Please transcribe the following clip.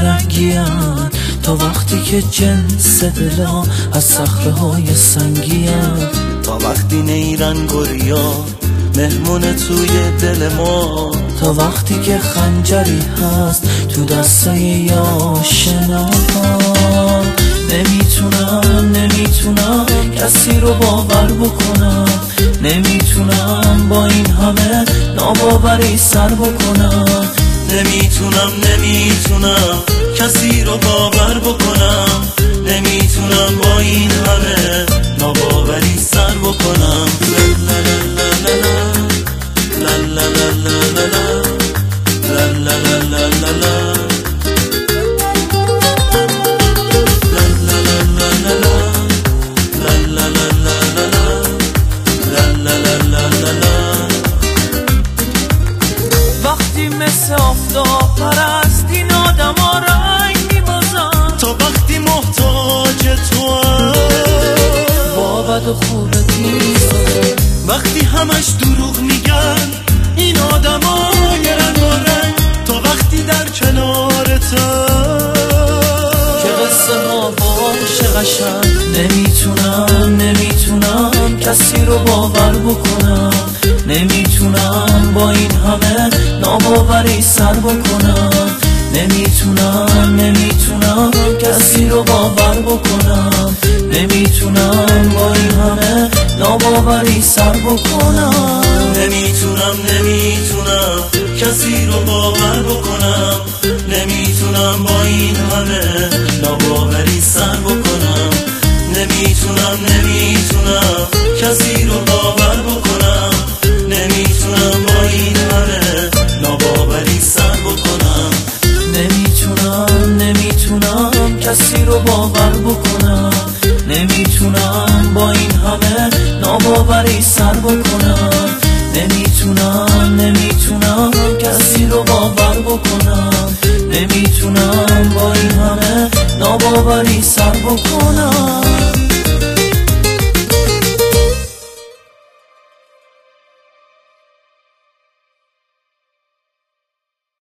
رنگیم، تا وقتی که جنس دلا از صخره‌های سنگیم، تا وقتی نیرن گریا مهمون توی دل ما، تا وقتی که خنجری هست تو دسته ی آشناها. نمیتونم کسی رو باور بکنم، نمیتونم با این همه ناباوری سر بکنم. نمیتونم کسی رو باور بکنم، نمیتونم با این همه ناباوری سر بکنم. وقتی مثل آفتاب پرست این آدم ها رنگ میبازن، تا وقتی محتاج تو هم با بد و خوبت میسازن. وقتی همش دروغ میگن این آدم های رنگ و رنگ، تا وقتی در کنارتن که قصه ها باشه قشنگ. نمیتونم کسی رو باور بکنم، نمیتونم با این همه ناباوری سر بکنم. نمیتونم کسی رو باور بکنم، نمیتونم با این همه ناباوری سر بکنم. نمیتونم کسی رو باور بکنم، نمیتونم با این همه ناباوری سر بکنم. نمیتونم کسی رو باور بکنم، نمیتونم با این همه ناباوری سر بکنم. نمیتونم کسی رو باور بکنم، نمیتونم با این همه ناباوری سر بکنم. نمیتونم کسی رو باور بکنم، نمیتونم با این همه ناباوری سر بکنم.